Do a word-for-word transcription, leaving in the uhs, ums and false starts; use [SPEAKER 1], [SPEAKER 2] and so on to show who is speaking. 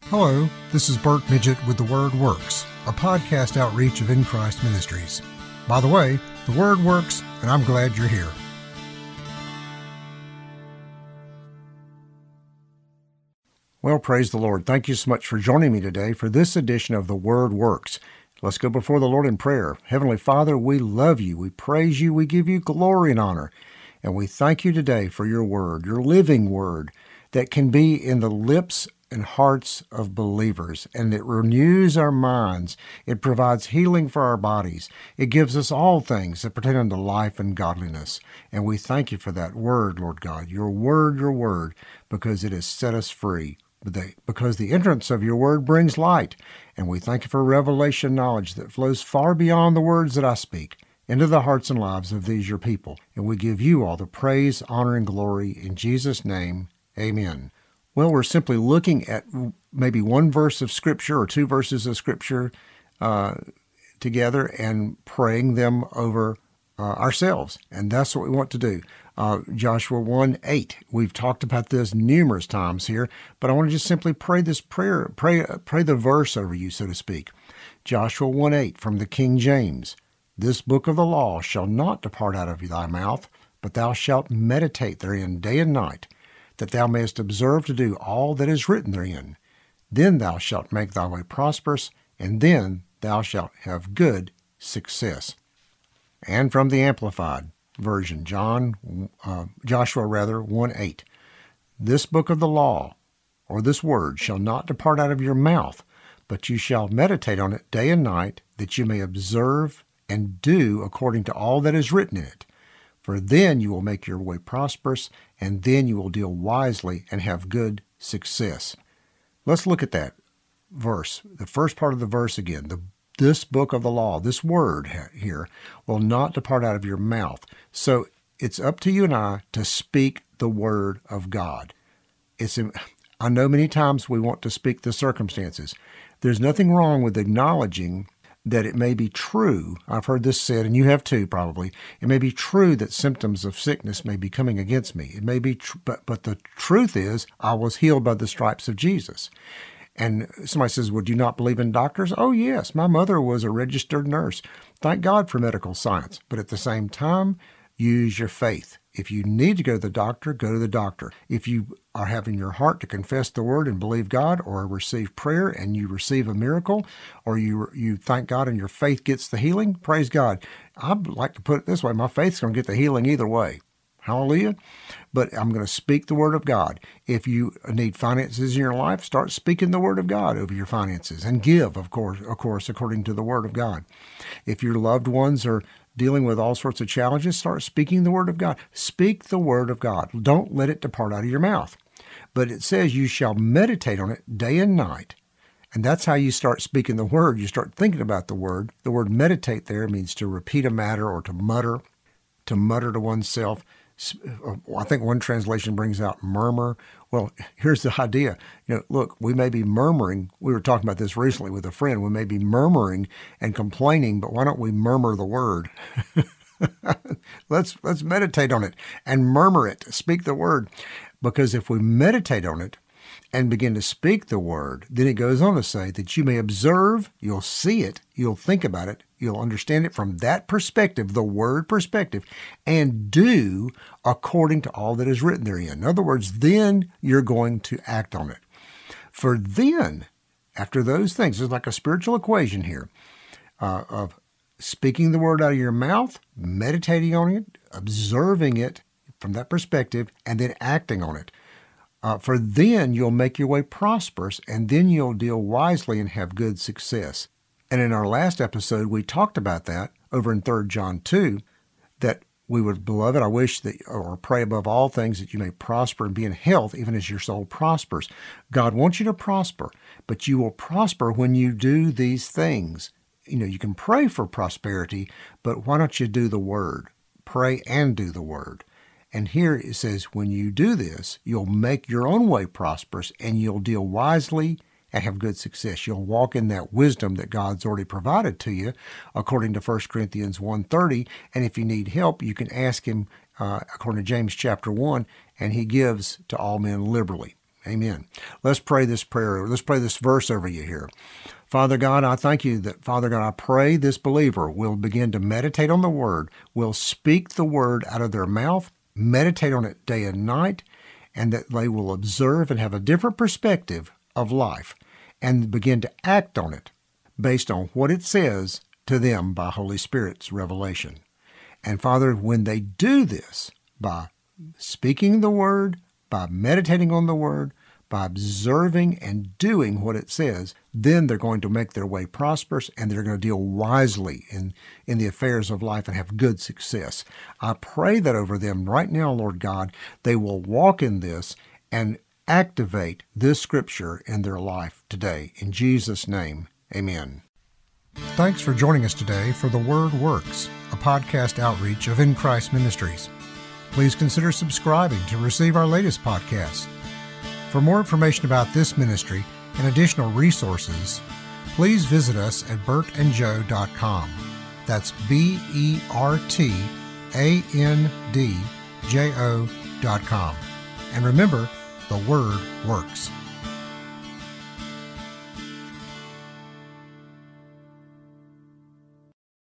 [SPEAKER 1] Hello, this is Bert Midget with The Word Works, a podcast outreach of In Christ Ministries. By the way, The Word works, and I'm glad you're here. Well, praise the Lord. Thank you so much for joining me today for this edition of The Word Works. Let's go before the Lord in prayer. Heavenly Father, we love you, we praise you, we give you glory and honor, and we thank you today for your word, your living word, that can be in the lips and hearts of believers, and it renews our minds. It provides healing for our bodies. It gives us all things that pertain unto life and godliness. And we thank you for that word, Lord God, your word, your word, because it has set us free. Because the entrance of your word brings light. And we thank you for revelation knowledge that flows far beyond the words that I speak into the hearts and lives of these your people. And we give you all the praise, honor, and glory in Jesus' name. Amen. Well, we're simply looking at maybe one verse of Scripture or two verses of Scripture uh, together and praying them over uh, ourselves. And that's what we want to do. Uh, Joshua one eight. We've talked about this numerous times here, but I want to just simply pray this prayer, pray, pray the verse over you, so to speak. Joshua one eight from the King James. This book of the law shall not depart out of thy mouth, but thou shalt meditate therein day and night, that thou mayest observe to do all that is written therein. Then thou shalt make thy way prosperous, and then thou shalt have good success. And from the Amplified Version, John, uh, Joshua rather, one eight. This book of the law, or this word, shall not depart out of your mouth, but you shall meditate on it day and night, that you may observe and do according to all that is written in it. For then you will make your way prosperous, and then you will deal wisely and have good success. Let's look at that verse, the first part of the verse again. The, this book of the law, this word here, will not depart out of your mouth. So it's up to you and I to speak the word of God. It's, I know many times we want to speak the circumstances. There's nothing wrong with acknowledging that it may be true, I've heard this said, and you have too probably, it may be true that symptoms of sickness may be coming against me. It may be, tr- but, but the truth is, I was healed by the stripes of Jesus. And somebody says, well, do you not believe in doctors? Oh, yes, my mother was a registered nurse. Thank God for medical science. But at the same time, use your faith. If you need to go to the doctor, go to the doctor. If you are having your heart to confess the word and believe God, or receive prayer and you receive a miracle, or you you thank God and your faith gets the healing, praise God. I'd like to put it this way, my faith's going to get the healing either way. Hallelujah. But I'm going to speak the word of God. If you need finances in your life, start speaking the word of God over your finances and give, of course, of course, according to the word of God. If your loved ones are dealing with all sorts of challenges, start speaking the word of God. Speak the word of God. Don't let it depart out of your mouth. But it says you shall meditate on it day and night. And that's how you start speaking the word. You start thinking about the word. The word meditate there means to repeat a matter or to mutter, to mutter to oneself. I think one translation brings out murmur. Well, here's the idea. You know, look, we may be murmuring. We were talking about this recently with a friend. We may be murmuring and complaining, but why don't we murmur the word? let's let's meditate on it and murmur it. Speak the word. Because if we meditate on it and begin to speak the word, then it goes on to say that you may observe, you'll see it, you'll think about it, you'll understand it from that perspective, the word perspective, and do according to all that is written therein. In other words, then you're going to act on it. For then, after those things, there's like a spiritual equation here uh, of speaking the word out of your mouth, meditating on it, observing it from that perspective, and then acting on it. Uh, for then you'll make your way prosperous, and then you'll deal wisely and have good success. And in our last episode, we talked about that over in Third John two, that we would, beloved, I wish that, or pray above all things, that you may prosper and be in health, even as your soul prospers. God wants you to prosper, but you will prosper when you do these things. You know, you can pray for prosperity, but why don't you do the word? Pray and do the word. And here it says, when you do this, you'll make your own way prosperous, and you'll deal wisely and have good success. You'll walk in that wisdom that God's already provided to you, according to First Corinthians one thirty. And if you need help, you can ask him, uh, according to James chapter one, and he gives to all men liberally. Amen. Let's pray this prayer. Let's pray this verse over you here. Father God, I thank you that, Father God, I pray this believer will begin to meditate on the Word, will speak the Word out of their mouth, meditate on it day and night, and that they will observe and have a different perspective of life and begin to act on it based on what it says to them by Holy Spirit's revelation. And Father, when they do this by speaking the Word, by meditating on the Word, by observing and doing what it says, then they're going to make their way prosperous and they're going to deal wisely in, in the affairs of life and have good success. I pray that over them right now, Lord God, they will walk in this and activate this scripture in their life today. In Jesus' name, amen. Thanks for joining us today for The Word Works, a podcast outreach of In Christ Ministries. Please consider subscribing to receive our latest podcast. For more information about this ministry and additional resources, please visit us at bert and joe dot com. That's B E R T A N D J O dot com. And remember, the Word works.